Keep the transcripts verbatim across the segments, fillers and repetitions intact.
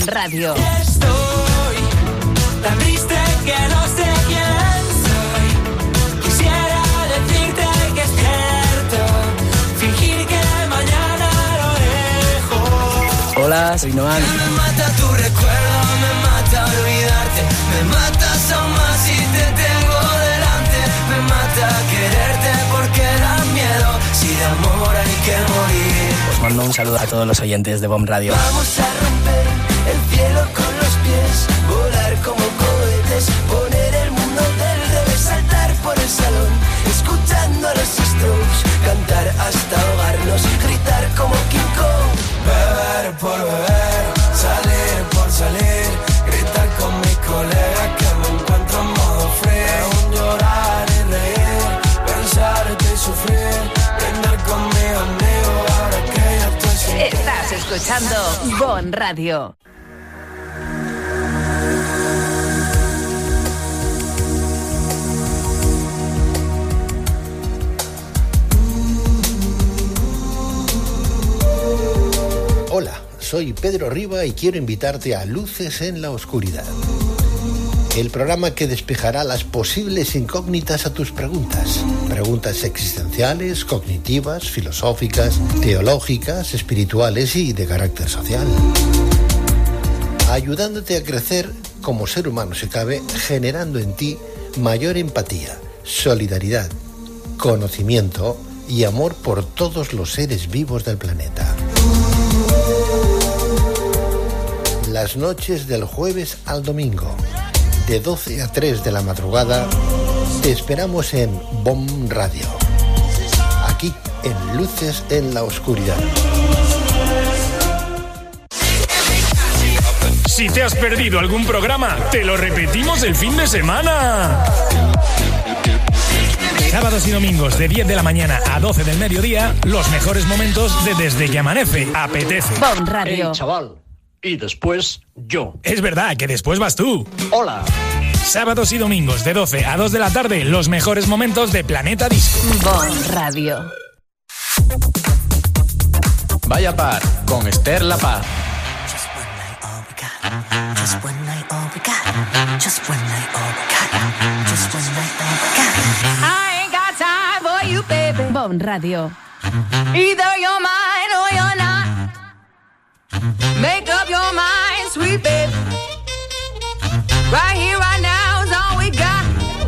Bon Radio. Estoy tan triste que no sé quién soy. Quisiera decirte que es cierto, fingir que mañana lo dejo. Hola, soy Noan. Me mata tu recuerdo, me mata olvidarte, me matas aún más si te tengo delante, me mata quererte porque da miedo, si de amor hay que morir. Os mando un saludo a todos los oyentes de Bon Radio. Vamos a romper el cielo con los pies, volar como cohetes, poner el mundo del revés, saltar por el salón, escuchando a los Strokes, cantar hasta ahogarnos, gritar como King Kong. Beber por beber, salir por salir, gritar con mi colega que me encuentro en modo free. Aún llorar y reír, pensarte y sufrir, brindar con mi amigo ahora que ya estoy sin ti. Estás escuchando Bon Radio. Hola, soy Pedro Riba y quiero invitarte a Luces en la Oscuridad, el programa que despejará las posibles incógnitas a tus preguntas. Preguntas existenciales, cognitivas, filosóficas, teológicas, espirituales y de carácter social. Ayudándote a crecer como ser humano si cabe, generando en ti mayor empatía, solidaridad, conocimiento y amor por todos los seres vivos del planeta. Las noches del jueves al domingo, de doce a tres de la madrugada, te esperamos en Bon Radio, aquí en Luces en la Oscuridad. Si te has perdido algún programa, te lo repetimos el fin de semana. Sábados y domingos de diez de la mañana a doce del mediodía, los mejores momentos de Desde que Amanece. Apetece. Bon Radio. Hey, chaval. Y después yo. Es verdad que después vas tú. Hola. Sábados y domingos de doce a dos de la tarde, los mejores momentos de Planeta Disco. Bon Radio. Vaya Par, con Esther La Paz. Just one night all we got. Just one night all we got. Just one night all we got. Just one night all we got. I ain't got time for you, baby. Bon Radio. Either you're mine or you're not. Make up your mind, sweet baby. Right here, right now is all we got.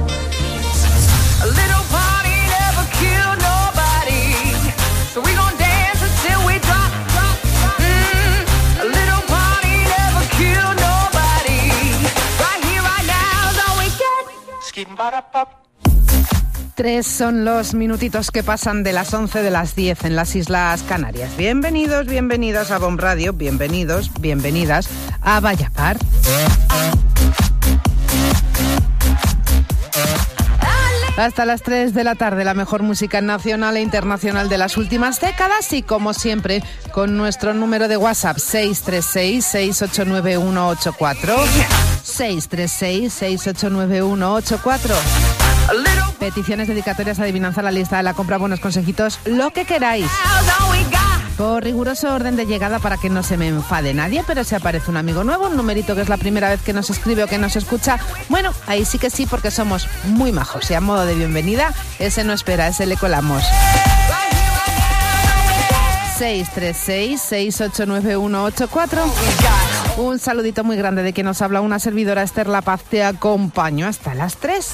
A little party never killed nobody, so we gon' dance until we drop, drop, drop. Mm, a little party never killed nobody. Right here, right now is all we get. Skip-ba-da-pop. Tres son los minutitos que pasan de las once de las diez en las Islas Canarias. Bienvenidos, bienvenidas a Bon Radio, bienvenidos, bienvenidas a Vaya Par. Hasta las tres de la tarde, la mejor música nacional e internacional de las últimas décadas y, como siempre, con nuestro número de WhatsApp seis tres seis, seis ocho nueve uno ocho cuatro, seis tres seis, seis ocho nueve uno ocho cuatro. Peticiones, dedicatorias, adivinanza, la lista de la compra, buenos consejitos, lo que queráis. Por riguroso orden de llegada para que no se me enfade nadie, pero si aparece un amigo nuevo, un numerito que es la primera vez que nos escribe o que nos escucha, bueno, ahí sí que sí, porque somos muy majos y a modo de bienvenida, ese no espera, ese le colamos. seis tres seis, seis ocho nueve uno ocho cuatro. Un saludito muy grande de quien nos habla una servidora, Esther La Paz. Te acompaño hasta las tres.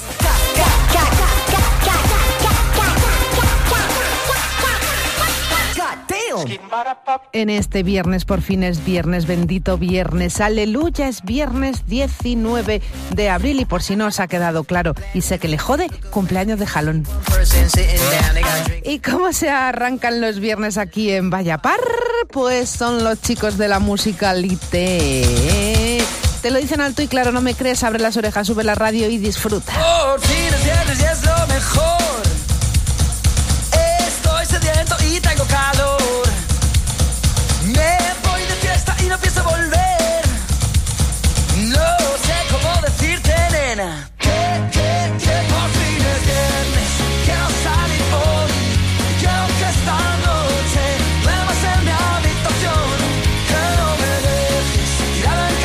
En este viernes, por fin es viernes, bendito viernes, aleluya, es viernes diecinueve de abril y por si no os ha quedado claro y sé que le jode, cumpleaños de jalón. ¿Y cómo se arrancan los viernes aquí en Vaya Par? Pues son los chicos de la musicalité. Te lo dicen alto y claro, no me crees, abre las orejas, sube la radio y disfruta. Por fin es viernes y es lo mejor. Estoy sediento y tengo calor. Me voy de fiesta y no pienso volver. No sé cómo decirte, nena, que, que, que por fin es viernes. Quiero salir hoy, quiero que esta noche duermas en mi habitación. Que no me dejes tirado en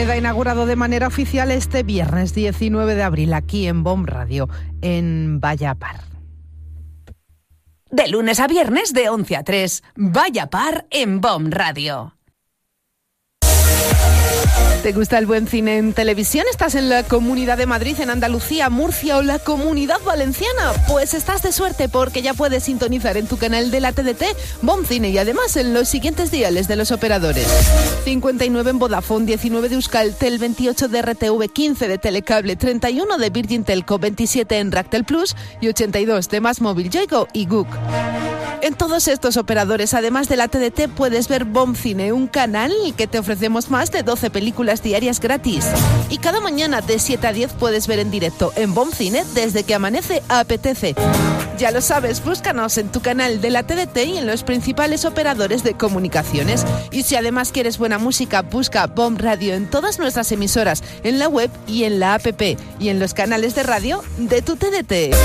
Queda inaugurado de manera oficial este viernes diecinueve de abril aquí en BOM Radio, en Vaya Par. De lunes a viernes de once a tres, Vaya Par en BOM Radio. ¿Te gusta el buen cine en televisión? ¿Estás en la Comunidad de Madrid, en Andalucía, Murcia o la Comunidad Valenciana? Pues estás de suerte porque ya puedes sintonizar en tu canal de la T D T BOM Cine y además en los siguientes diales de los operadores. cincuenta y nueve en Vodafone, diecinueve de Euskaltel, veintiocho de R T V, quince de Telecable, treinta y uno de Virgin Telco, veintisiete en Ractel Plus y ochenta y dos de Más Móvil, Yoigo y Guk. En todos estos operadores, además de la T D T, puedes ver BOM Cine, un canal que te ofrecemos más de doce películas diarias gratis. Y cada mañana de siete a diez puedes ver en directo en BOM Cine desde que amanece a apetece. Ya lo sabes, búscanos en tu canal de la T D T y en los principales operadores de comunicaciones. Y si además quieres buena música, busca BOM Radio en todas nuestras emisoras, en la web y en la app y en los canales de radio de tu T D T.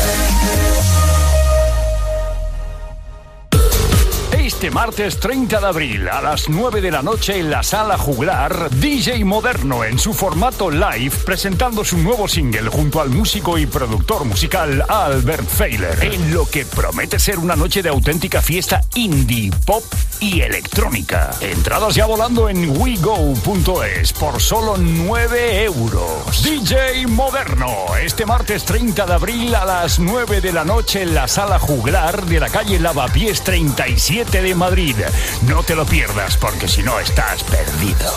Este martes treinta de abril a las nueve de la noche en la Sala Juglar, D J Moderno en su formato live presentando su nuevo single junto al músico y productor musical Albert Feiler, en lo que promete ser una noche de auténtica fiesta indie, pop y electrónica. Entradas ya volando en we go punto es por solo nueve euros. D J Moderno, este martes treinta de abril a las nueve de la noche en la Sala Juglar de la calle Lavapiés treinta y siete de Madrid. No te lo pierdas porque si no estás perdido.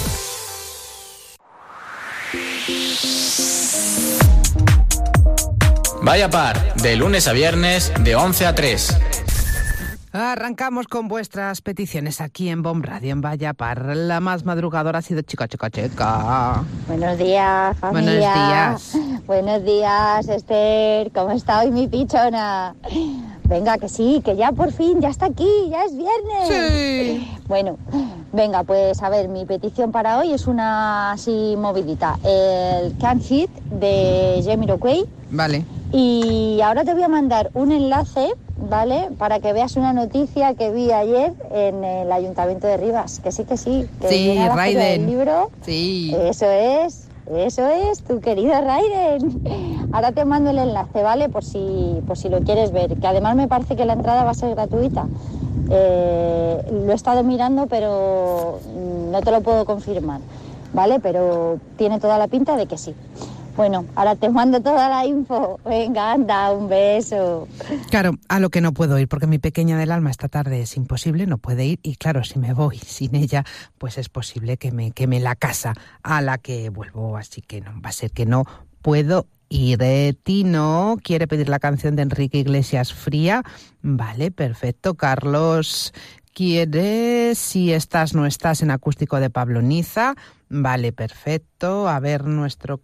Vaya Par, de lunes a viernes de once a tres. Arrancamos con vuestras peticiones aquí en BOM Radio, en Vaya Par. La más madrugadora ha sido Chica Chica Chica. Buenos días, familia. Buenos días. Buenos días, Esther. ¿Cómo está hoy mi pichona? Venga, que sí, que ya por fin, ya está aquí, ya es viernes. Sí. Bueno, venga, pues a ver, mi petición para hoy es una así movidita. El Can't Fit de Jamiroquai. Vale. Y ahora te voy a mandar un enlace, ¿vale? Para que veas una noticia que vi ayer en el Ayuntamiento de Rivas. Que sí, que sí. Que sí, Raiden. El libro. Sí. Eso es. Eso es, tu querido Raiden. Ahora te mando el enlace, ¿vale? Por si, por si lo quieres ver. Que además me parece que la entrada va a ser gratuita. Eh, lo he estado mirando, pero no te lo puedo confirmar, ¿vale? Pero tiene toda la pinta de que sí. Bueno, ahora te mando toda la info. Venga, anda, un beso. Claro, a lo que no puedo ir, porque mi pequeña del alma esta tarde es imposible, no puede ir. Y claro, si me voy sin ella, pues es posible que me queme la casa a la que vuelvo. Así que no, va a ser que no puedo ir. Eh, Tino quiere pedir la canción de Enrique Iglesias, Fría. Vale, perfecto. Carlos quiere Si estás, no estás, en acústico de Pablo Niza. Vale, perfecto. A ver, nuestro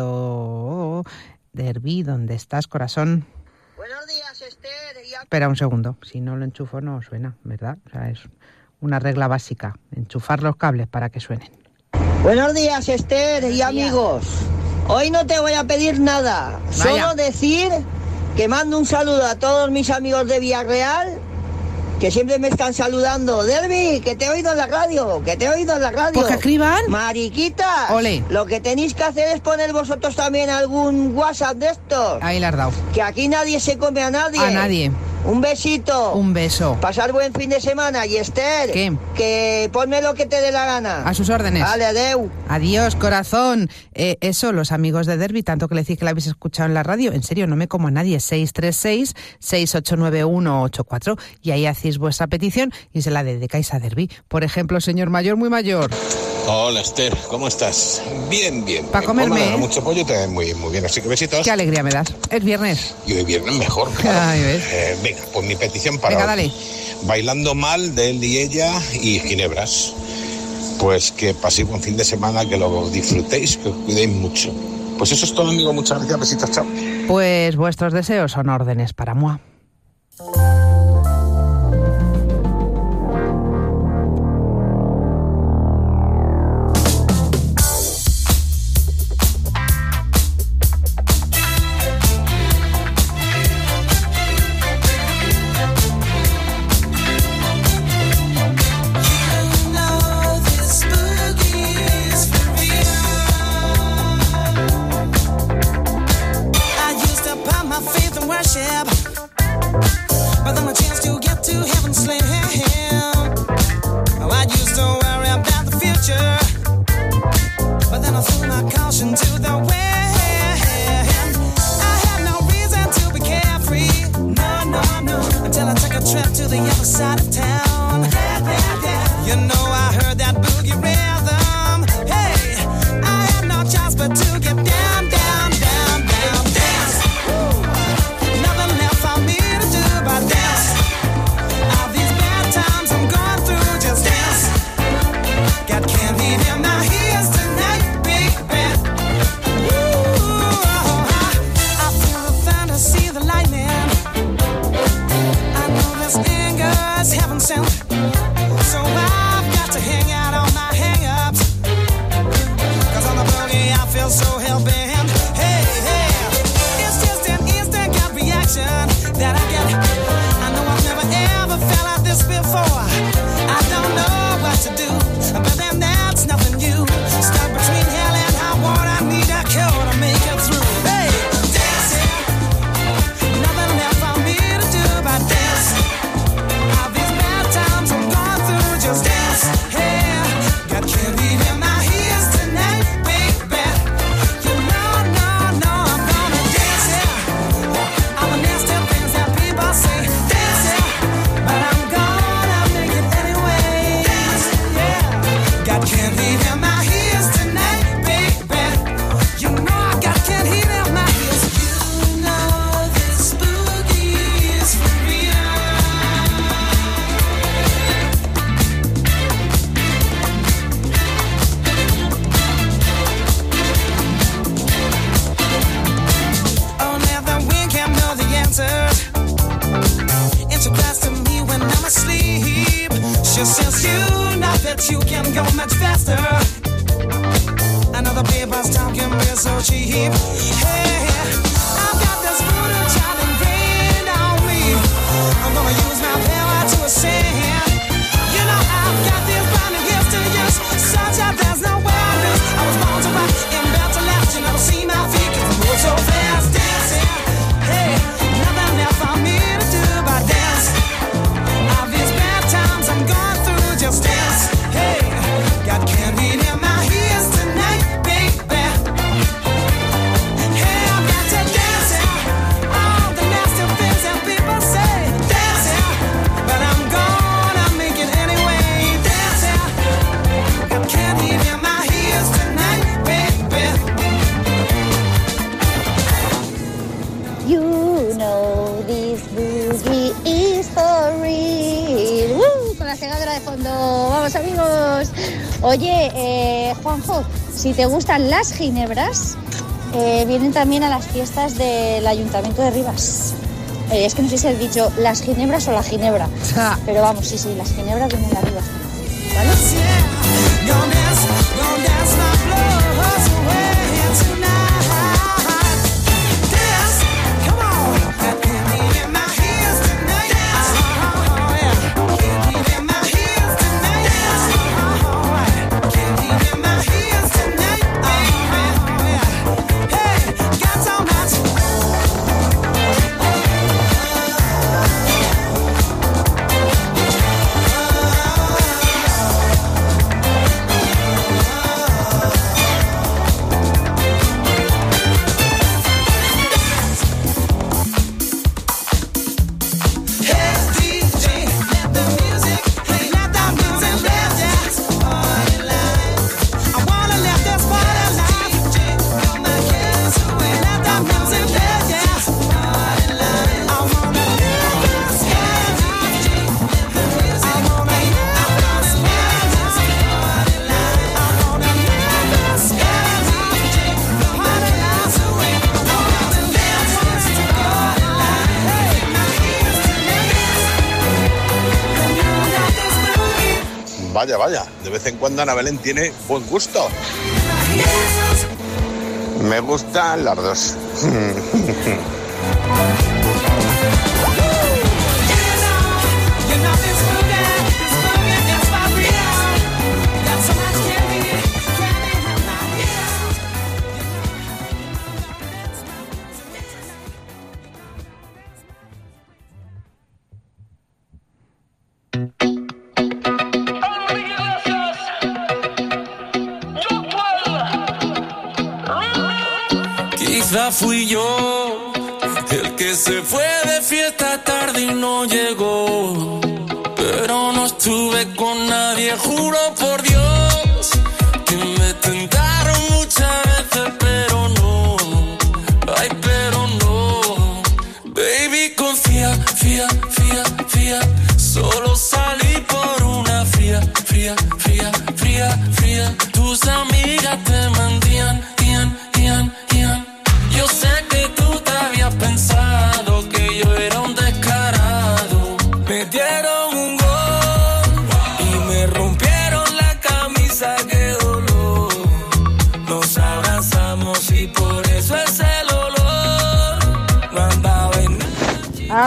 querido Derby, ¿dónde estás, corazón? Buenos días, Esther. Y a... Espera un segundo, si no lo enchufo no suena, ¿verdad? O sea, es una regla básica, enchufar los cables para que suenen. Buenos días, Esther y amigos. Hoy no te voy a pedir nada, Vaya. Solo decir que mando un saludo a todos mis amigos de Villarreal, que siempre me están saludando. Derby, que te he oído en la radio, que te he oído en la radio. Pues que escriban. Mariquitas. Ole. Lo que tenéis que hacer es poner vosotros también algún WhatsApp de estos. Ahí le has dado. Que aquí nadie se come a nadie. A nadie. Un besito. Un beso. Pasar buen fin de semana. Y Esther, ¿qué? Que ponme lo que te dé la gana. A sus órdenes. Vale, adeu. Adiós, corazón. Eh, eso, los amigos de Derby, tanto que le decís que la habéis escuchado en la radio, en serio, no me como a nadie. seis tres seis, seis ocho nueve uno ocho cuatro. Y ahí hacéis vuestra petición y se la dedicáis a Derby. Por ejemplo, señor mayor, muy mayor. Hola, Esther, ¿cómo estás? Bien, bien. Para comerme, ¿eh? Mucho pollo, te muy, muy bien, así que besitos. Qué alegría me das. Es viernes. Y hoy viernes mejor, claro. Ay, ¿ves? Eh, venga, pues mi petición para Venga, hoy. dale. Bailando mal de él y ella y ginebras. Pues que paséis buen fin de semana, que lo disfrutéis, que os cuidéis mucho. Pues eso es todo, amigo. Muchas gracias, besitos, chao. Pues vuestros deseos son órdenes para moi. You know this boogie is for dancing. So I've got to hang out on my hang-ups. Cause on the boogie I feel so hell-bent. Hey, hey, it's just an instant gut reaction that I get. I know I've never ever felt like this before. I don't know what to do, but then that's nothing new. Stuck between hell and high water, I need a cure to make it through. Hey, dancing, nothing left for me to do but dance. All these bad times I'm going through, just dance. Hey, got candy in my ears tonight, baby. You know, no, no, I'm gonna dance, yeah. All the nasty things that people say, dance, yeah. But I'm gonna make it anyway. Dance, yeah. Got candy in my ears tonight, baby. You know I got candy in my ears. You know this boogie is for real. Oh, now the wind can't know the answers. It's a class to me when I'm asleep. She says you know that you can go much faster. Another paper's talking real so cheap. Hey, I've got this voodoo child ingrained on me. I'm gonna use my power to ascend. You know I've got these blinding gifts to use, such that there's no way I lose. I was born to rock and built to last. You never see my feet 'cause I move so fast. Dancing, hey, nothing left for me to do but dance. All these bad times I'm going through, just dance. Hey, got candy in my ears tonight, baby. Hey, I've got to dance, yeah. All the nasty things that people say, dance, yeah. But I'm gonna make it anyway, dance, yeah. Got candy in my ears tonight, baby. You know this boogie is for real. ¡Uh! Con la segadora de fondo. Vamos, amigos. Oye, eh, Juanjo, si te gustan las ginebras, eh, vienen también a las fiestas del Ayuntamiento de Rivas. Eh, es que no sé si has dicho las ginebras o la ginebra. Pero vamos, sí, sí, las ginebras vienen a Rivas. ¿Vale? Gonna dance, gonna dance my blues away tonight. Dance, come on. Got candy in my ears tonight. Dance, oh yeah. Candy in my ears tonight. Dance, oh yeah. Candy in my ears tonight. Oh yeah. Hey, got so much. Vaya, vaya, de vez en cuando Ana Belén tiene buen gusto. Me gustan las dos. Quizá fui yo el que se fue de fiesta tarde y no llegó, pero no estuve con nadie, juro por Dios que me tentaron muchas veces, pero no, ay, pero no, baby, confía, fía, fía, fía, solo salí por una fría, fría, fría, fría, fría, tus amigas te mentían, ian, ian, ian. Yo sé que tú te habías pensado que yo era un descarado. Me dieron un gol.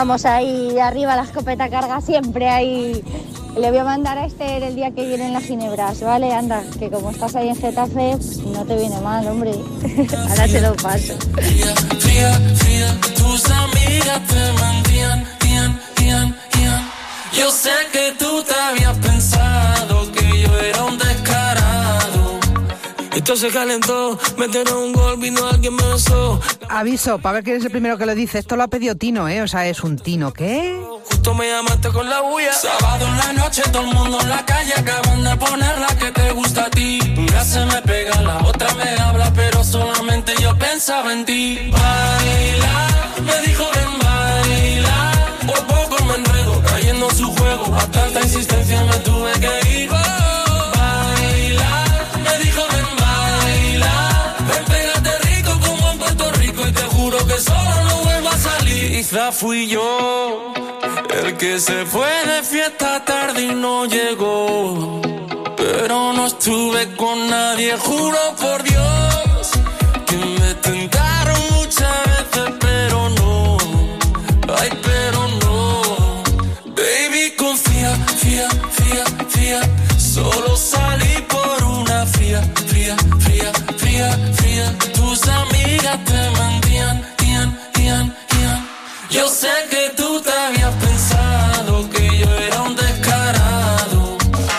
Vamos ahí, arriba la escopeta carga siempre ahí. Le voy a mandar a Esther el día que viene en las Ginebras, ¿vale? Anda, que como estás ahí en Getafe, pues no te viene mal, hombre. Ahora te lo paso. Fría, fría, fría, tus amigas te mentían, tían, tían, tían. Yo sé que tú te habías pensado que yo era un descarado. Esto se calentó, metieron un gol, vino alguien me besó. Aviso, para ver quién es el primero que lo dice. Esto lo ha pedido Tino, ¿eh? O sea, es un Tino, ¿qué? Justo me llamaste con la bulla. Sábado en la noche, todo el mundo en la calle. Acaban de poner la que te gusta a ti. Una se me pega, la otra me habla, pero solamente yo pensaba en ti. Baila, me dijo ven baila. Por poco me enredo, cayendo en su juego. A tanta insistencia me tuve que ir. Baila, me dijo ven baila. Ven, pégate rico como en Puerto Rico. Y te juro que solo no vuelvo a salir. Quizá fui yo el que se fue de fiesta tarde y no llegó, pero no estuve con nadie, juro por Dios que me tentaron muchas veces, pero no, ay, pero no. Baby, confía, fía, fía, fía, solo salí por una fría, fría, fría, fría, fría. Tus amigas te mentían, tían, tían, tían. Yo sé que tú te habías pensado que yo era un descarado.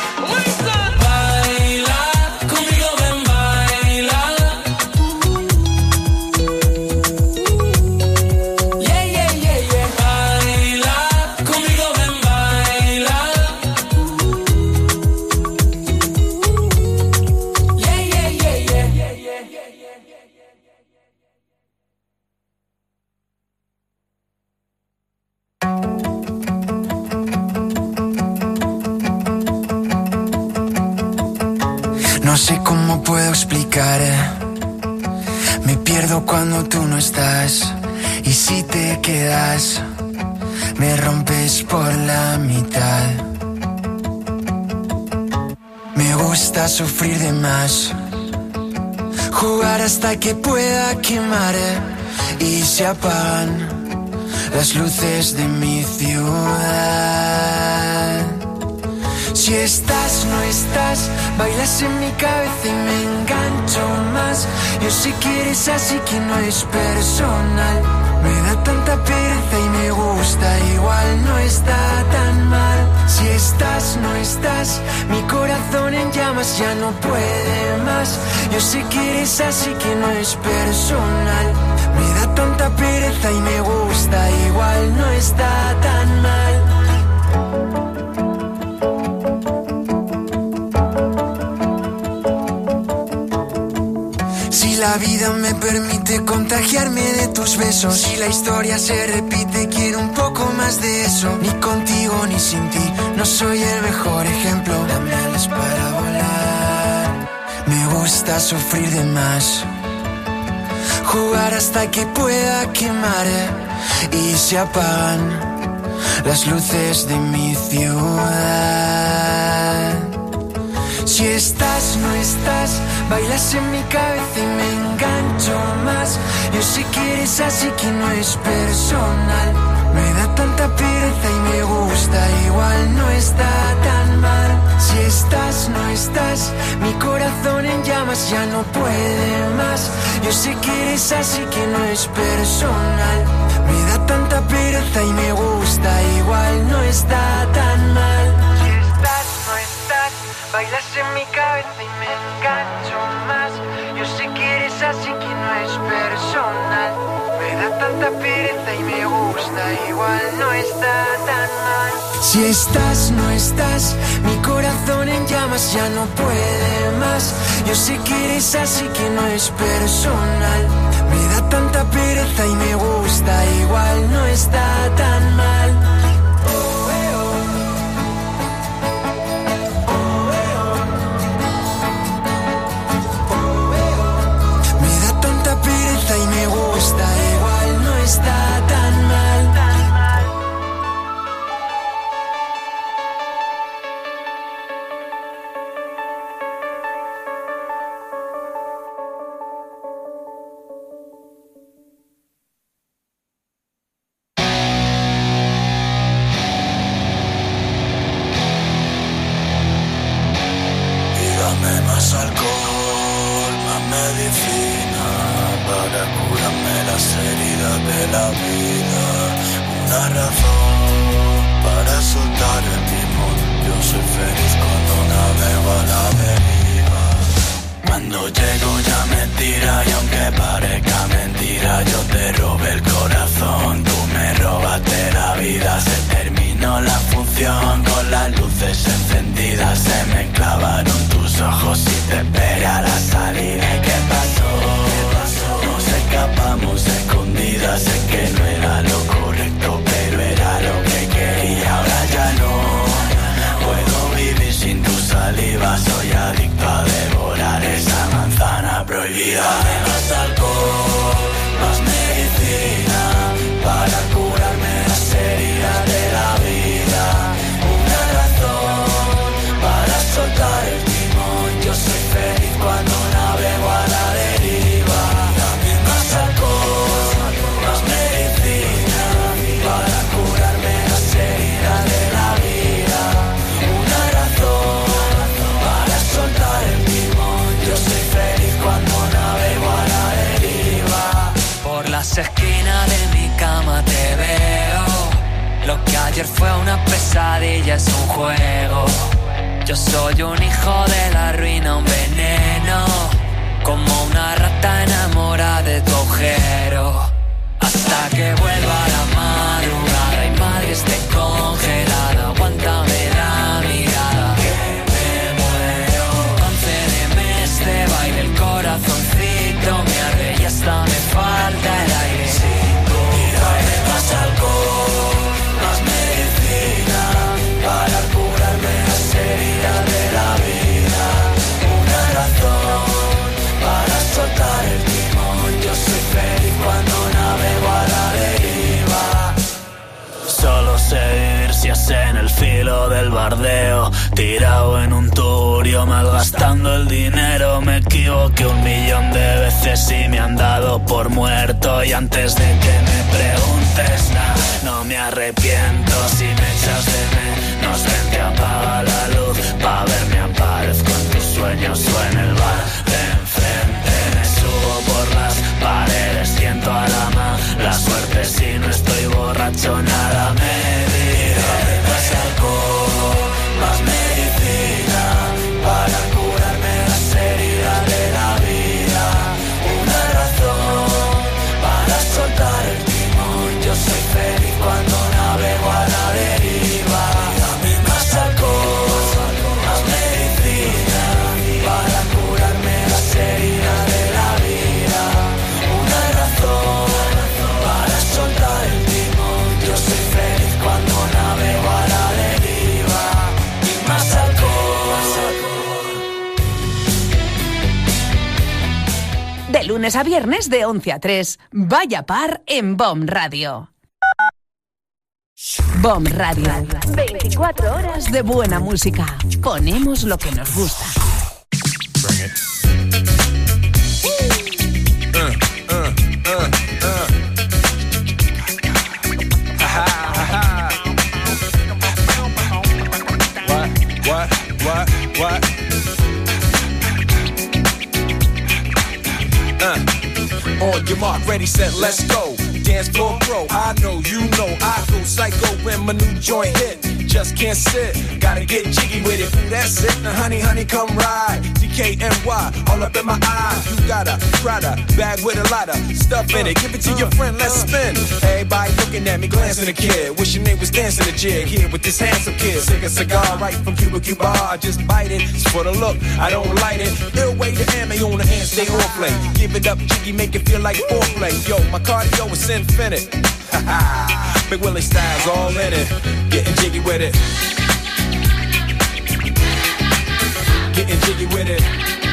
Baila, conmigo ven baila. Yeah, yeah, yeah, yeah. Baila, conmigo ven baila. Yeah, yeah, yeah, yeah, yeah, yeah, yeah. No sé cómo puedo explicar, eh. Me pierdo cuando tú no estás. Y si te quedas, me rompes por la mitad. Me gusta sufrir de más, jugar hasta que pueda quemar, eh. Y se apagan las luces de mi ciudad. Si estás, no estás, bailas en mi cabeza y me engancho más. Yo sé que eres así, que no es personal. Me da tanta pereza y me gusta, igual no está tan mal. Si estás, no estás, mi corazón en llamas ya no puede más. Yo sé que eres así, que no es personal. Me da tanta pereza y me gusta, igual no está tan mal. Si la vida me permite contagiarme de tus besos, si la historia se repite, quiero un poco más de eso. Ni contigo ni sin ti, no soy el mejor ejemplo. Dame alas para volar. Me gusta sufrir de más, jugar hasta que pueda quemar, eh. Y se apagan las luces de mi ciudad. Si estás, no estás, bailas en mi cabeza y me engancho más. Yo sé que eres así, que no es personal. Me da tanta pereza y me gusta, igual no está tan mal. Si estás, no estás, mi corazón en llamas ya no puede más. Yo sé que eres así, que no es personal. Me da tanta pereza y me gusta, igual no está tan mal. Si estás, no estás, bailas en mi cabeza y me engancho más. Yo sé que eres así, que no es personal. Me da tanta pereza y me gusta, igual no está tan mal. Si estás, no estás, mi corazón en llamas ya no puede más. Yo sé que eres así, que no es personal. Me da tanta pereza y me gusta, igual no está tan mal. Y me gusta, igual no está tan mal. Más alcohol, más medicina para curarme las heridas de la vida. Una razón para soltar el timón. Yo soy feliz cuando navego a la deriva. Cuando llego ya me tira y aunque parezca mentira, yo te robé el corazón, tú me robaste la vida. Se terminó la función con las luces encendidas, se me clavaron tus ojos y te esperé a la salida. ¿Y qué pasó? Nos escapamos escondidas, sé que no era lo correcto, pero era lo que quería. Ahora ya no puedo vivir sin tu saliva, soy adicto a devorar esa manzana prohibida. Más alcohol, más medicina para curarme las heridas de la vida. Una razón para soltar el timón. Yo soy feliz cuando navego a la deriva. Más alcohol, más medicina para curarme las heridas de la vida. Una razón para soltar el timón. Yo soy feliz cuando navego a la deriva. Por las esquinas de mi cama te veo. Lo que ayer fue una pesadilla es un juego. Yo soy un hijo de la ruina, un veneno, como una rata enamorada de tu agujero. Hasta que vuelva la madrugada y madre esté congelada, aguántame la mirada que me muero. Concédeme este baile, el corazoncito me arde y hasta me falta el aire. Sin duda, más alcohol, más medicina para curarme las heridas de la vida. Una razón para soltar el timón. Yo soy feliz cuando navego a la deriva. Solo sé vivir si es en el filo del bardeo, tirado en un turio, malgastando el dinero. Me equivoqué un millón de veces y me han dado por muerto. Y antes de que me preguntes nada, no me arrepiento. Si me echas de menos, ven que apaga la luz. Pa' verme aparezco en tus sueños o en el bar de enfrente. Me subo por las paredes, siento a la mala suerte. Si no estoy borracho nada me dirá. Más alcohol, más medicina para curarme las heridas de la vida. Una razón para soltar el timón. Yo soy feliz cuando navego a la deriva. Más alcohol, más medicina para curarme las heridas de la vida. Una razón para soltar el timón. Yo soy feliz cuando navego a la deriva. Más alcohol. De lunes a viernes de once a tres, Vaya Par en B O M Radio. B O M Radio. veinticuatro horas de buena música. Ponemos lo que nos gusta. Uh, uh, uh, uh. Ha, ha, ha. What, what, what, what? Uh. On your mark, ready, set, let's go. Dance floor pro, I know, you know, I go psycho when my new joint hit. Just can't sit, gotta get jiggy with it. Ooh, that's it, now honey, honey, come ride. D K N Y, all up in my eyes. You got a Prada bag with a lot of stuff in it. Give it to your friend, let's spin. Everybody looking at me, glancing a kid. Wishing they was dancing a jig here with this handsome kid. Sick a cigar right from Cuba Cuba. I just bite it, it's for the look, I don't light it. Ill way to ammo on the hand, stay on play. Give it up, jiggy, make it feel like foreplay. Yo, my cardio is infinite. Big Willie style's all in it. Getting jiggy with it. Getting jiggy with it.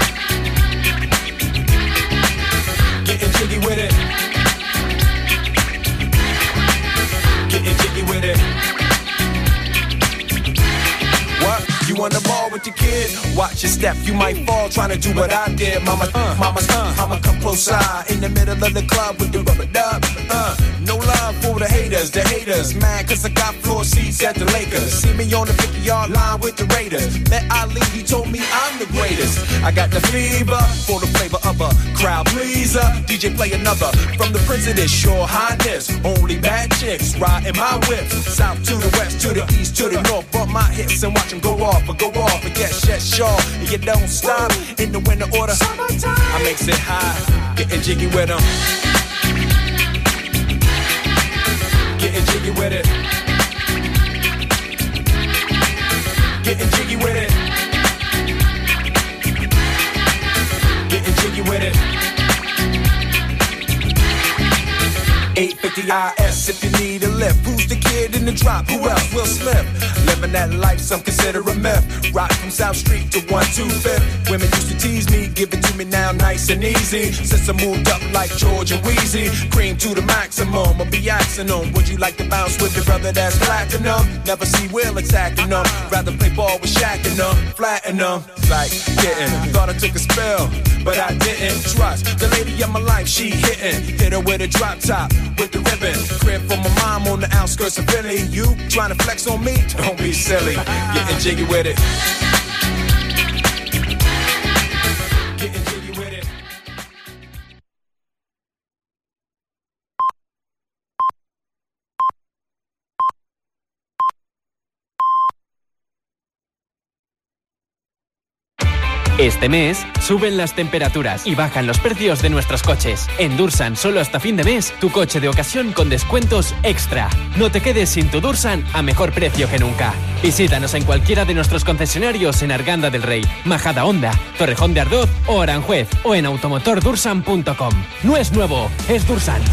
Getting jiggy with it. Getting jiggy with it. What? You on the ball with your kid? Watch your step, you might fall trying to do what I did. Mama, uh, mama's, uh, I'ma come close side in the middle of the club with the rubber dub. Uh, No love for the haters, the haters. Mad cause I got floor seats at the Lakers. See me on the fifty-yard line with the Raiders. Met Ali, he told me I'm the greatest. I got the fever for the flavor of a crowd pleaser. D J play another from the president's your highness. Only bad chicks riding my whip. South to the west, to the east, to the north. Bump my hips and watch them go off, or go off and get shit shaw. And you don't stop in the winter order. I makes it high, getting jiggy with them. Getting jiggy with it. Getting jiggy with it. Getting jiggy with it. eight fifty I S if you need a lift. Who's the kid in the drop? Who else? Will Smith. Living that life, some consider a myth. Rock from South Street to one two fifth. Women used to tease me, give it to me now nice and easy. Since I moved up like George and Wheezy, cream to the maximum, I'll be axing them. Would you like to bounce with your brother that's platinum? Never see Will attacking them. Rather play ball with Shaq and them, flatten them. Like getting, thought I took a spell, but I didn't trust the lady of my life. She hitting, hit her with a drop top. With the ribbon, crib for my mom on the outskirts of Philly. You trying to flex on me? Don't be silly. Getting jiggy with it. Getting jiggy with it. Este mes suben las temperaturas y bajan los precios de nuestros coches. En Dursan, solo hasta fin de mes, tu coche de ocasión con descuentos extra. No te quedes sin tu Dursan a mejor precio que nunca. Visítanos en cualquiera de nuestros concesionarios en Arganda del Rey, Majada Honda, Torrejón de Ardoz o Aranjuez, o en automotor dursan punto com. No es nuevo, es Dursan.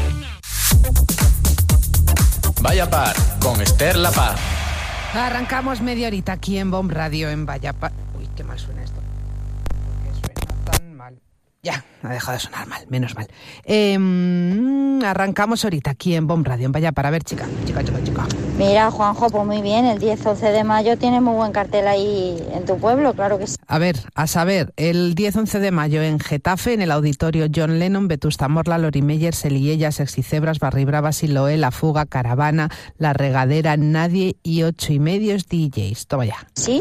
Vaya Par, con Esther La Paz. Arrancamos media horita aquí en Bomb Radio en Vaya Par. Uy, qué mal suena esto. Ya, ha dejado de sonar mal, menos mal. Eh, arrancamos ahorita aquí en Bomb Radio, en Vaya para ver, chica, chica, chica, chica. Mira, Juanjo, pues muy bien, el diez once de mayo tiene muy buen cartel ahí en tu pueblo, claro que sí. A ver, a saber, el diez once de mayo en Getafe, en el auditorio John Lennon, Vetusta Morla, Lori Meyer, Seliella, Sexicebras, Barry Brava, Siloé, La Fuga, Caravana, La Regadera, Nadie y ocho y medios D Js. Toma ya. Sí,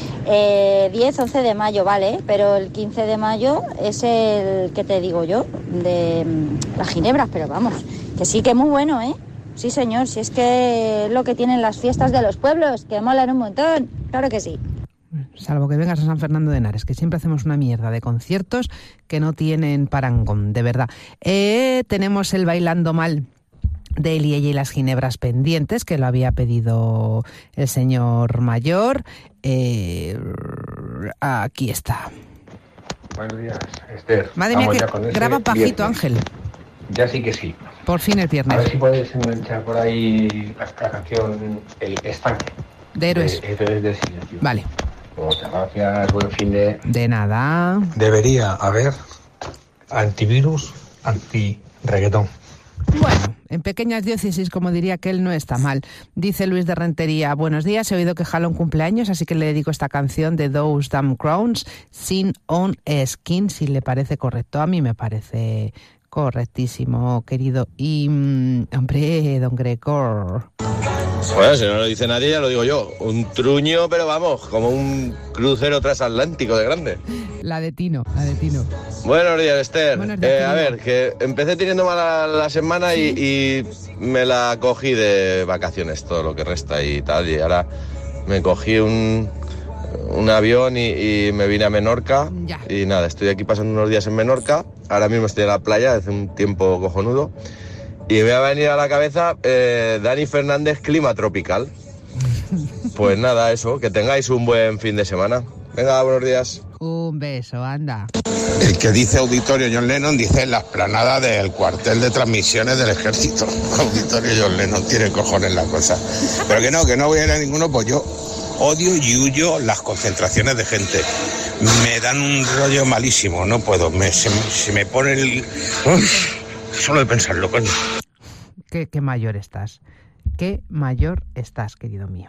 eh, diez once de mayo, vale, pero el quince de mayo es el que te digo yo, de mm, las Ginebras, pero vamos, que sí que es muy bueno, ¿eh? Sí, señor, si es que es lo que tienen las fiestas de los pueblos, que molan un montón, claro que sí. Salvo que vengas a San Fernando de Henares, que siempre hacemos una mierda de conciertos que no tienen parangón, de verdad. Eh, tenemos el Bailando Mal de Eliella y las Ginebras pendientes, que lo había pedido el señor mayor. Eh, aquí está. Buenos días, Esther. Madre mía, que graba pajito, Ángel. Ya sí que sí. Por fin el viernes. A ver si puedes enganchar por ahí la, la canción El Estanque. De Héroes. De Héroes del Silencio. Vale. Muchas gracias, buen fin de... De nada. Debería haber antivirus, anti-reggaetón. Bueno, en pequeñas diócesis, como diría aquel, no está mal. Dice Luis de Rentería, buenos días, he oído que Jalón cumpleaños, así que le dedico esta canción de Those Damn Crowns, Sin on Skin, si le parece correcto. A mí me parece correctísimo, querido. Y, mmm, hombre, don Gregor. Bueno, si no lo dice nadie, ya lo digo yo. Un truño, pero vamos, como un crucero transatlántico de grande. La de Tino, la de Tino. Buenos días, Esther. Buenos días, eh, a ver, que empecé teniendo mala la semana y, y me la cogí de vacaciones, todo lo que resta y tal. Y ahora me cogí un, un avión y, y me vine a Menorca. Ya. Y nada, estoy aquí pasando unos días en Menorca. Ahora mismo estoy en la playa, hace un tiempo cojonudo. Y me va a venir a la cabeza eh, Dani Fernández, Clima Tropical. Pues nada, eso, que tengáis un buen fin de semana. Venga, buenos días. Un beso, anda. El que dice auditorio John Lennon dice en la explanada del cuartel de transmisiones del ejército. Auditorio John Lennon, tiene cojones la cosa. Pero que no, que no voy a ir a ninguno, pues yo odio y huyo las concentraciones de gente. Me dan un rollo malísimo, no puedo. Me, se, se me pone el... Uf, solo de pensarlo, coño. Qué, qué mayor estás. Qué mayor estás, querido mío.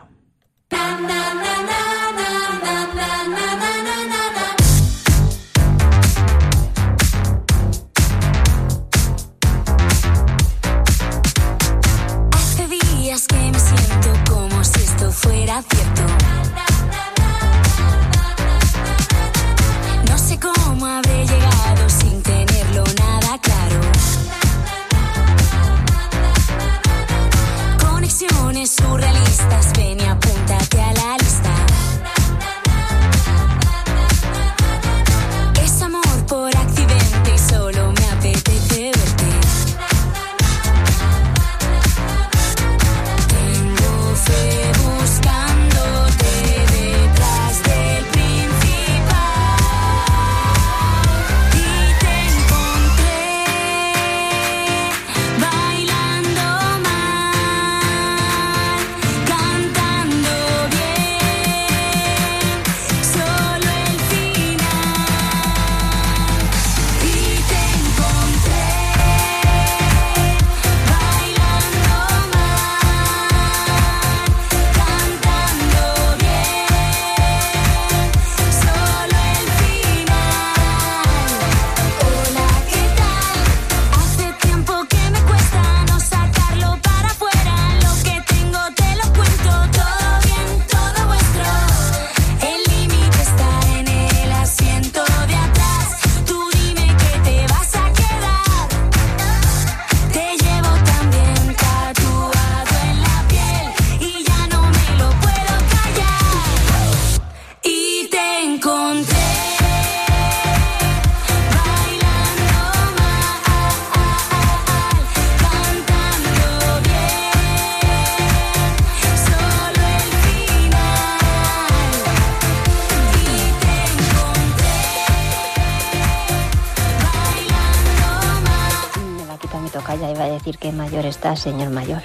boca ya iba a decir que mayor está, señor mayor.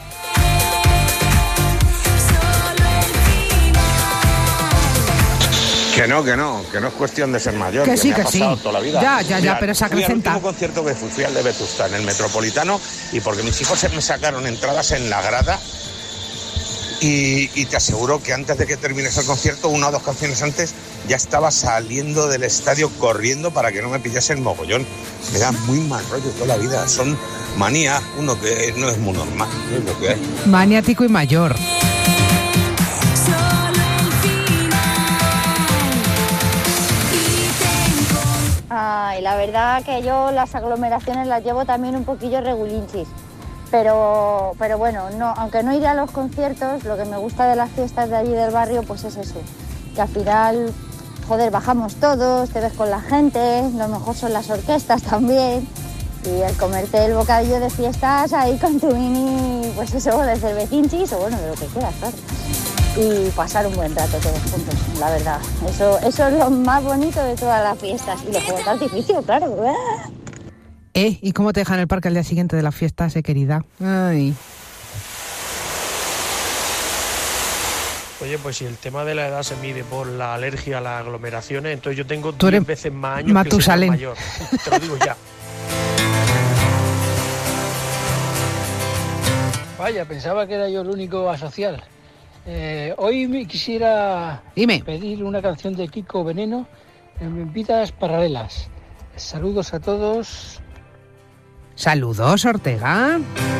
Que no, que no, que no es cuestión de ser mayor, Que que, sí, me que ha pasado sí. toda la vida. Ya, ya, ya, Mira, pero se fui al acrecenta. último concierto que fui, fui al de Vetusta, en el Metropolitano, y porque mis hijos se me sacaron entradas en la grada, y, y te aseguro que antes de que termines el concierto, una o dos canciones antes, ya estaba saliendo del estadio corriendo para que no me pillase el mogollón. Me da muy mal rollo toda la vida, son manías, uno que no es muy normal, no es lo que hay. Maniático y mayor. Ay, la verdad que yo las aglomeraciones las llevo también un poquillo regulinchis. Pero, pero bueno, no, aunque no iré a los conciertos, lo que me gusta de las fiestas de allí del barrio, pues es eso. Que al final, joder, bajamos todos, te ves con la gente, lo mejor son las orquestas también. Y el comerte el bocadillo de fiestas ahí con tu mini, pues eso, de cervecinchis o bueno, de lo que quieras, claro. Y pasar un buen rato todos juntos, la verdad. Eso, eso es lo más bonito de todas las fiestas. Y los juegos de artificio, claro. ¿Eh? ¿Y cómo te dejan el parque al día siguiente de la fiesta, eh, querida? Ay. Oye, pues si el tema de la edad se mide por la alergia a las aglomeraciones, entonces yo tengo Tú diez eres veces más años Matusalén. que el señor mayor. Te lo digo ya. Vaya, pensaba que era yo el único asocial. Eh, hoy me quisiera Dime. pedir una canción de Kiko Veneno en vidas paralelas. Saludos a todos. Saludos, Ortega.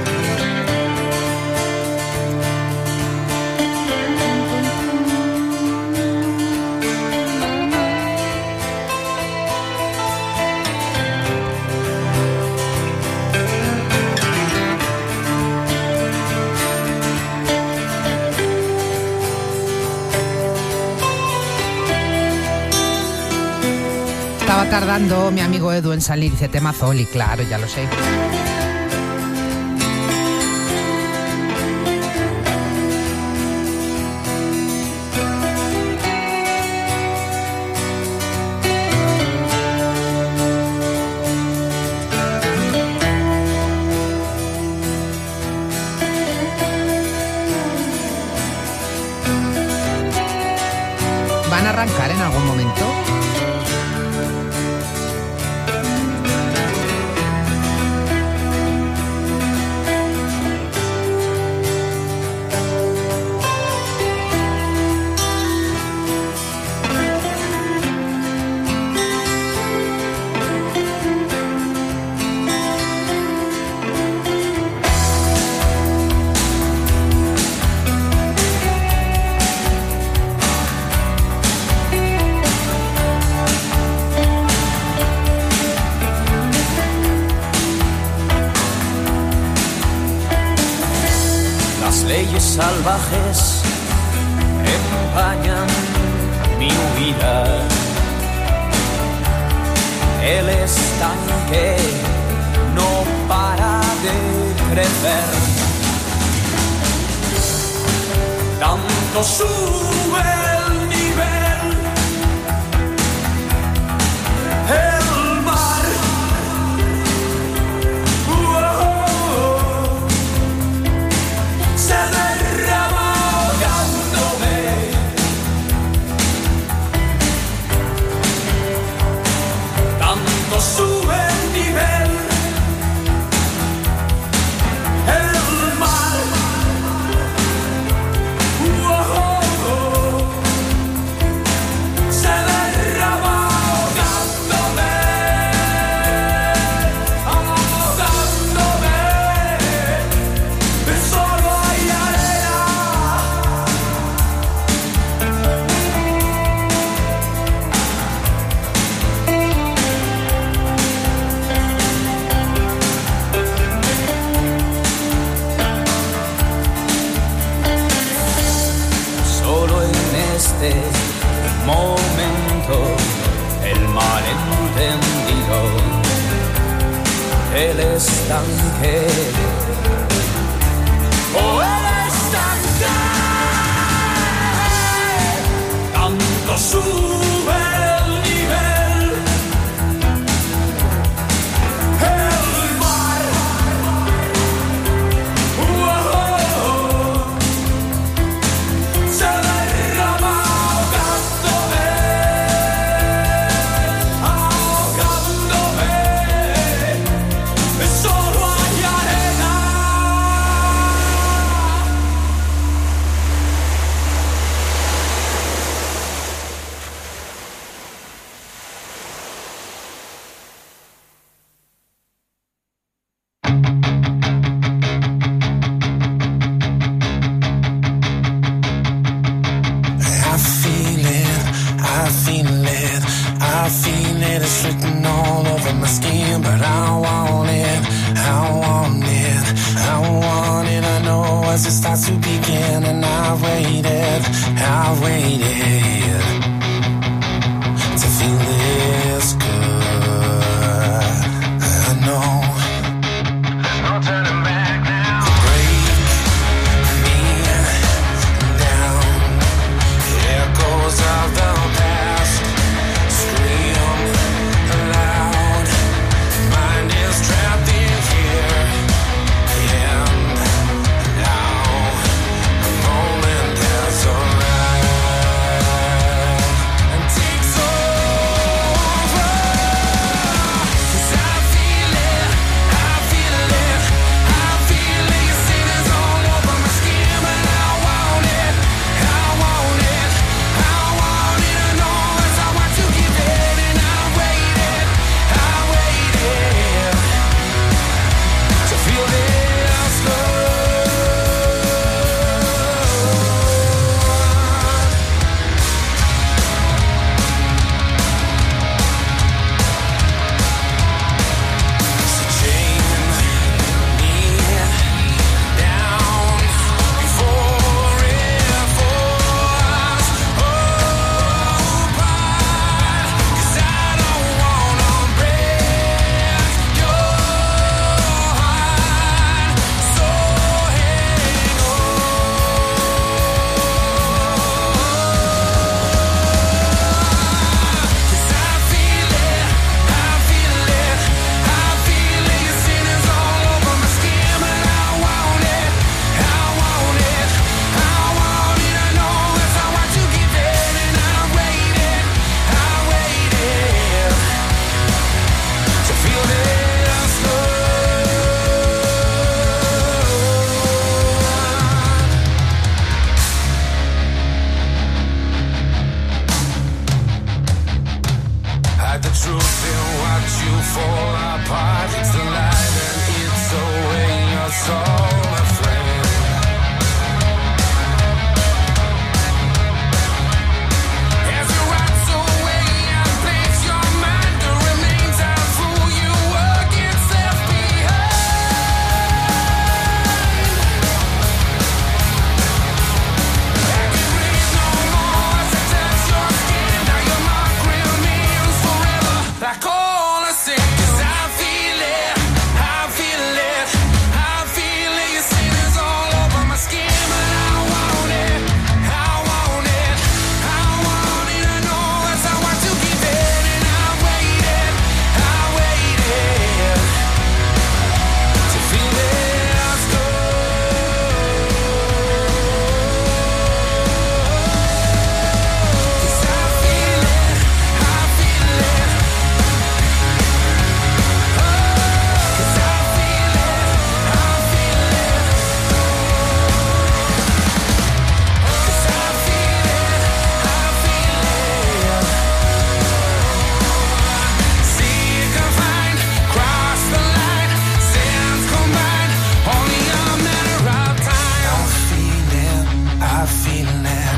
Estaba tardando mi amigo Edu en salir, dice tema Zoli, claro, ya lo sé. ¿Van a arrancar en algún momento? Las leyes salvajes empañan mi huida. El estanque no para de crecer. Tanto sube el nivel. El mar. Oh, se derrama ahogándome. Tanto sube el nivel. El mar. Oh, se derrama ahogándome. Ahogándome. Solo hay arena. Solo en este momento el malentendido, el estanque. Oh, el estanque. Tanto sube el nivel. El mar. feel it, I feel it, it's written all over my skin, but I want it, I want it, I want it, I know as it starts to begin, and I waited, I waited to feel this good, I know. There's no turning back now. Break me down. Echoes of the past scream loud. Mind is trapped in here. And now the moment has arrived and takes over. 'Cause I feel it, I feel it, I feel it. Your sin is all over my skin, but I want it, I want it, I want it. I know as I want to give it, and I waited, I waited to feel this love. So chain me down before it falls apart. 'Cause I don't wanna break your heart. So hang on. 'Cause I feel it, I feel it, I feel it. Your sin is all over my skin, but I want it, I want it, I want it. I know as I want to give it, and I waited, I waited to feel this love. Hide the truth and watch you fall apart. It's alive and it's away your soul, my friend. As you rot away and place your mind, the remains of who you were gets left behind. I can breathe no more as I touch your skin. Now your mark remains forever, like all I sing. 'Cause I feel it, I feel it, I feel it. Your sin is all over my skin, but I want it, I want it, I want it. I know as I want to give it, and I waited, I waited to feel this good. 'Cause I feel it, I feel it. 'Cause I feel it, I feel it. 'Cause I feel it, I feel it. See you can find, cross the line, sins combined, only a matter of time. I feel it, I feel it.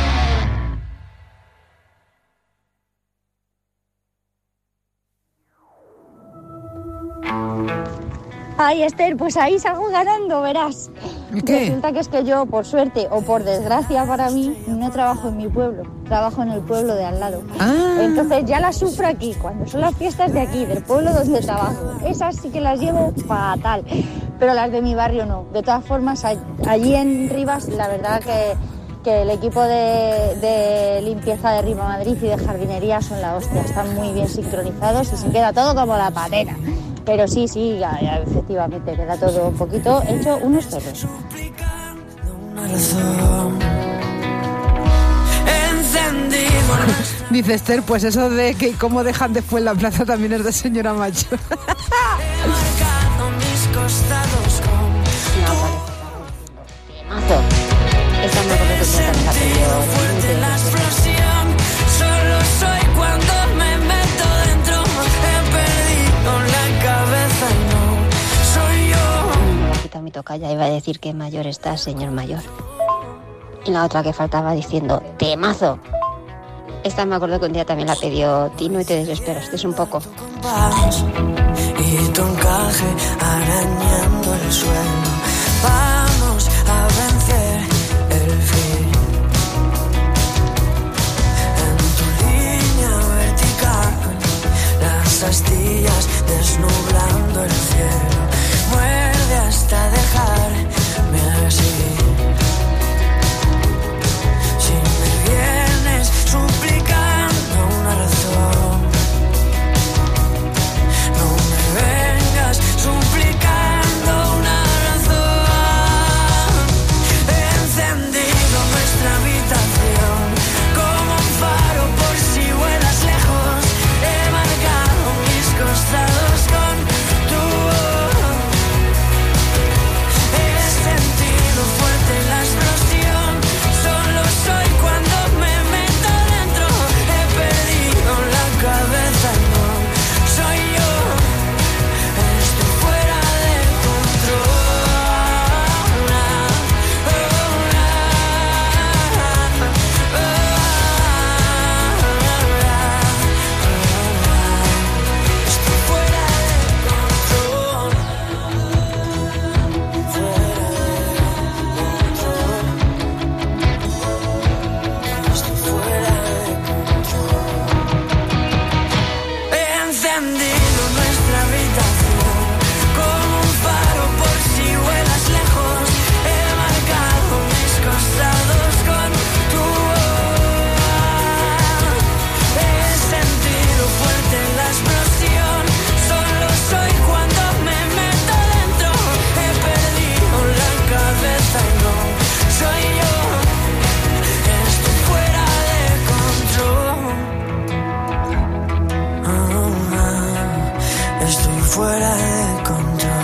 Ay, Esther, pues ahí salgo ganando, verás. ¿Qué? Resulta que es que yo, por suerte o por desgracia para mí, no trabajo en mi pueblo, trabajo en el pueblo de al lado. Ah. Entonces ya las sufro aquí, cuando son las fiestas de aquí, del pueblo donde trabajo. Esas sí que las llevo fatal, pero las de mi barrio no. De todas formas, a- allí en Rivas, la verdad que, que el equipo de, de limpieza de Riva Madrid y de jardinería son la hostia, están muy bien sincronizados y se queda todo como la patena. Pero sí, sí, ya, ya, efectivamente, queda todo un poquito hecho unos zorros. Dice Esther, pues eso de que cómo dejan después la plaza también es de señora macho. Temazo. Esta me acuerdo que siempre me la pidió. Solo soy cuando me meto dentro. He perdido la cabeza y no soy yo. Me la quita mi tocaya, iba a decir que mayor está, señor mayor. Y la otra que faltaba diciendo, temazo. Esta me acuerdo que un día también la pidió Tino y te desesperaste un poco. Y tu encaje arañando el suelo. Vamos a vencer el fin. En tu línea vertical, las astillas desnublando el cielo. Muerde hasta dejarme así. Si me vienes suplicando una razón, no me vengas suplicando una razón. He encendido nuestra habitación como un faro por si vuelas lejos. He marcado mis costados con tu voz. He sentido fuerte la explosión. Solo soy cuando me meto dentro. He perdido la cabeza, no soy yo. Estoy fuera de control. Estoy fuera de control. Estoy fuera de control. He encendido nuestra habitación como un faro por si vuelas lejos. He marcado mis costados con tu voz. He sentido fuerte la explosión. Solo soy cuando me meto dentro. He perdido la cabeza y no soy yo. Estoy fuera de control. Ah, estoy fuera de control.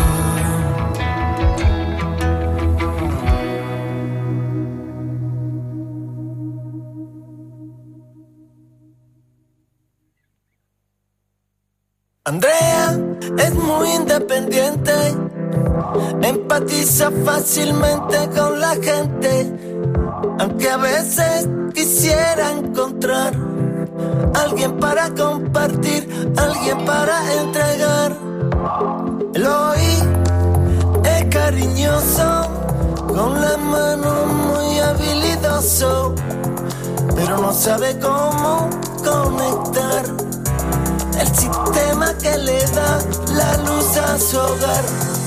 Andrea es muy independiente, empatiza fácilmente con la gente, aunque a veces quisiera encontrar alguien para compartir, alguien para entregar. Eloy es cariñoso, con la mano muy habilidoso, pero no sabe cómo conectar el sistema que le da la luz a su hogar.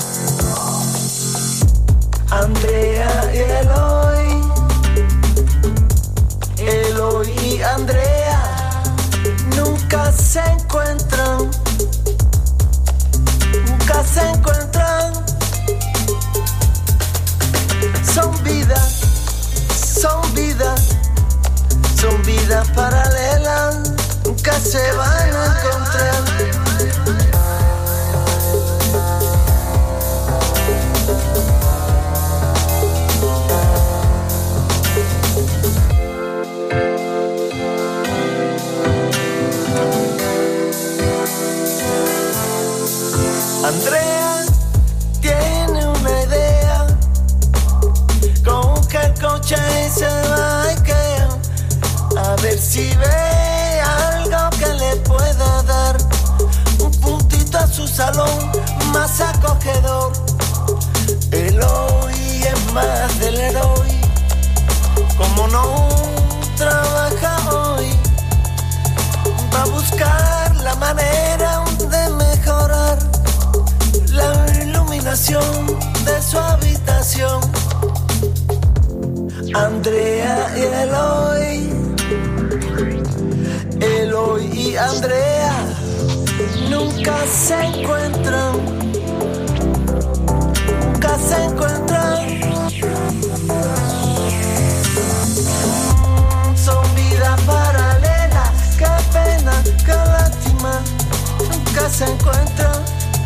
Andrea y Eloy, Eloy y Andrea nunca se encuentran, nunca se encuentran. Son vidas, son vidas, son vidas paralelas, nunca se van a encontrar. Andrea tiene una idea, con que el coche se va a Ikea, a ver si ve algo que le pueda dar un puntito a su salón más acogedor. Eloy es más del héroe, como no trabaja hoy, va a buscar la manera de mejorar la iluminación de su habitación. Andrea y Eloy, Eloy y Andrea nunca se encuentran, nunca se encuentran. Mm, son vidas paralelas, qué pena, qué lástima, nunca se encuentran.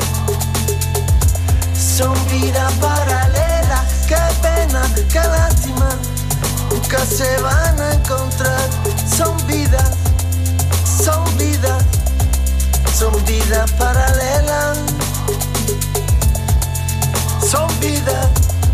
Son vidas paralelas, qué pena, qué lástima, nunca se van a encontrar. Son vidas, son vidas, son vidas paralelas, son vidas,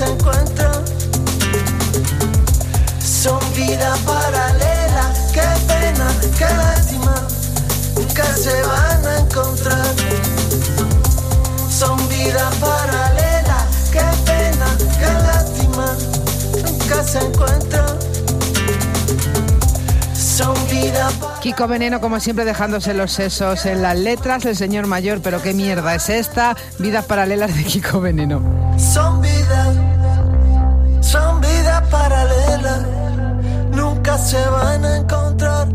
se encuentran. Son vidas paralelas, qué pena, qué lástima, nunca se van a encontrar. Son vidas paralelas, qué pena, qué lástima, nunca se encuentran. Son vidas paralelas. Kiko Veneno, como siempre, dejándose los sesos en las letras. El señor mayor, pero qué mierda es esta. Vidas paralelas de Kiko Veneno. Son vidas, son vidas paralelas, nunca se van a encontrar.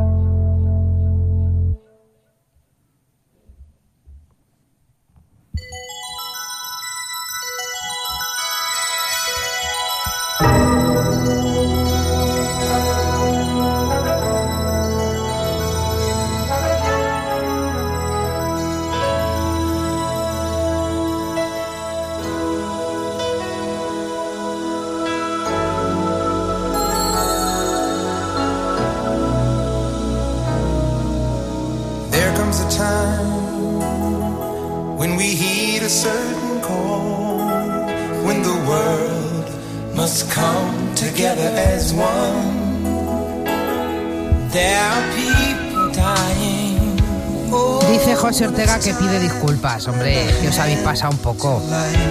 Dice José Ortega que pide disculpas. Hombre, que os habéis pasado un poco.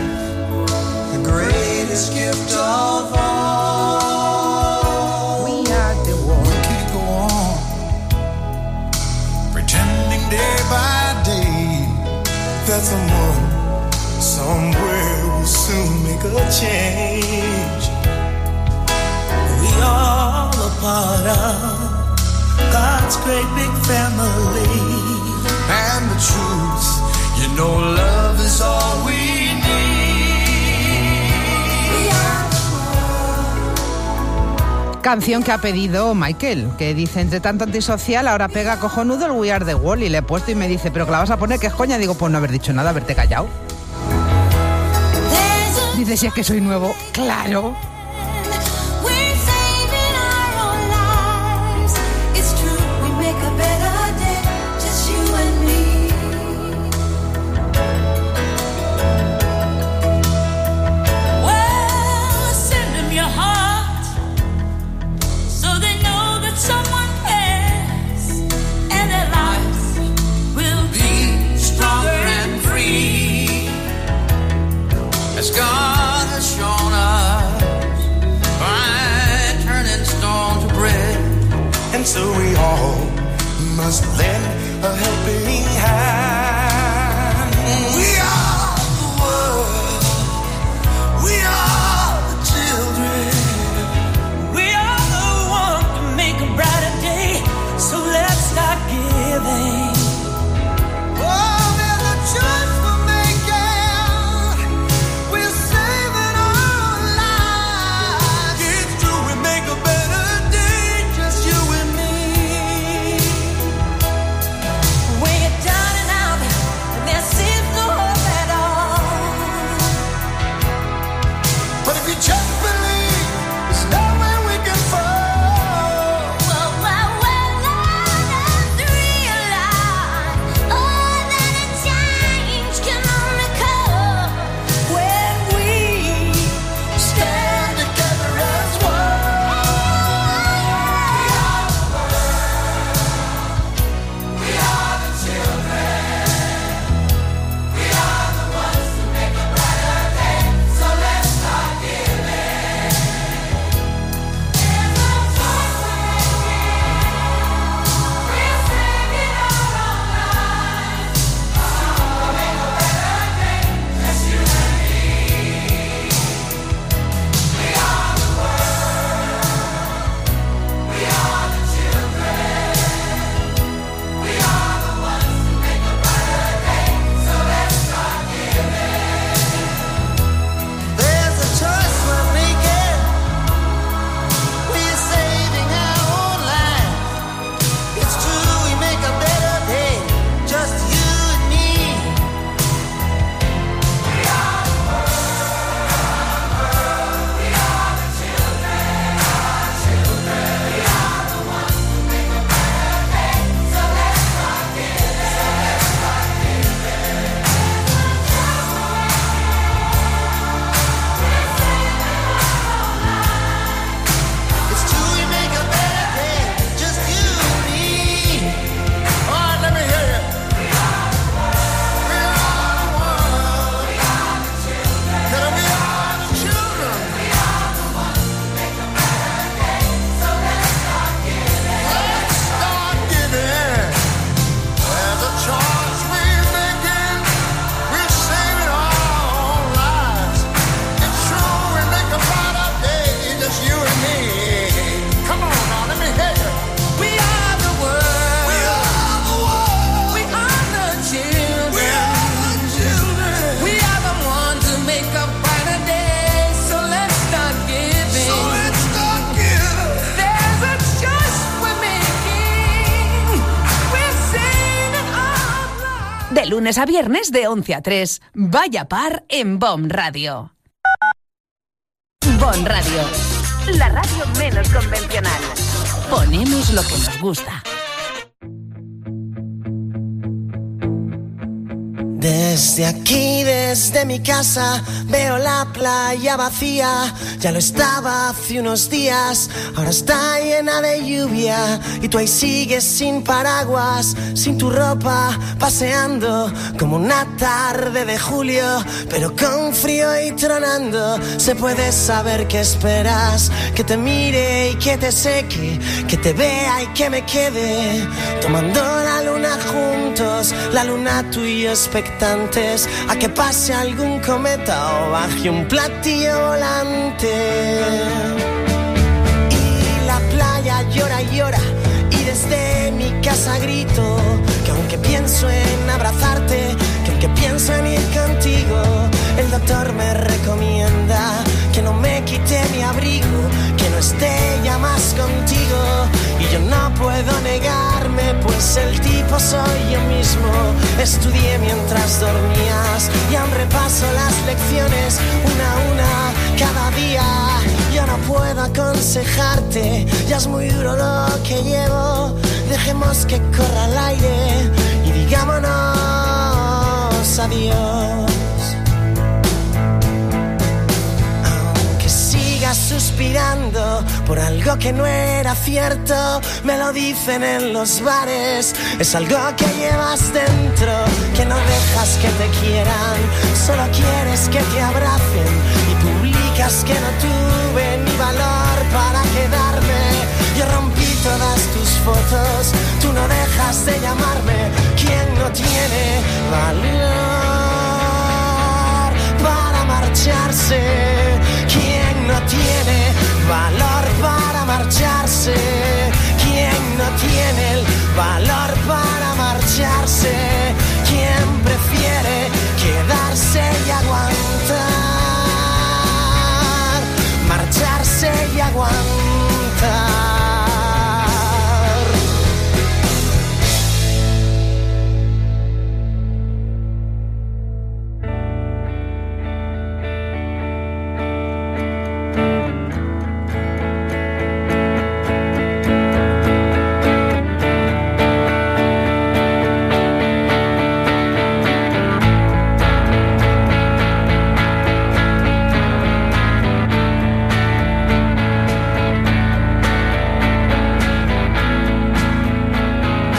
God's great big family, and the truth, you know, love is all we need. Canción que ha pedido Michael, que dice: entre tanto antisocial, ahora pega cojonudo el We Are The Wall. Y le he puesto y me dice: pero que la vas a poner, que es coña. Digo: pues no haber dicho nada, haberte callado. Dice: si es que soy nuevo. Claro. And so we all must lend a helping hand. We are the world, we are the children, we are the one to make a brighter day. So let's start giving. Oh, there's a choice we're making. We're saving our lives. It's true, we make a better day, just you and me. When you're down and out De lunes a viernes de once a tres. Vaya par en Bon Radio. Bon Radio. La radio menos convencional. Ponemos lo que nos gusta. Desde aquí, desde mi casa, veo la playa vacía. Ya lo estaba hace unos días, ahora está llena de lluvia. Y tú ahí sigues sin paraguas, sin tu ropa, paseando como una tarde de julio, pero con frío y tronando. Se puede saber qué esperas, que te mire y que te seque, que te vea y que me quede, tomando la luna juntos, la luna tú y yo expectantes a que pase algún cometa o baje un platillo volante. Y la playa llora y llora, y desde mi casa grito que aunque pienso en abrazarte, que aunque pienso en ir contigo, el doctor me recomienda que no me quite mi abrigo, que no esté ya más contigo. Y yo no puedo negarme, pues el tipo soy yo mismo. Estudié mientras dormías y aún repaso las lecciones una a una cada día. Yo no puedo aconsejarte, ya es muy duro lo que llevo. Dejemos que corra el aire y digámonos adiós. Suspirando por algo que no era cierto, me lo dicen en los bares. Es algo que llevas dentro, que no dejas que te quieran, solo quieres que te abracen y publicas que no tuve ni valor para quedarme. Yo rompí todas tus fotos, tú no dejas de llamarme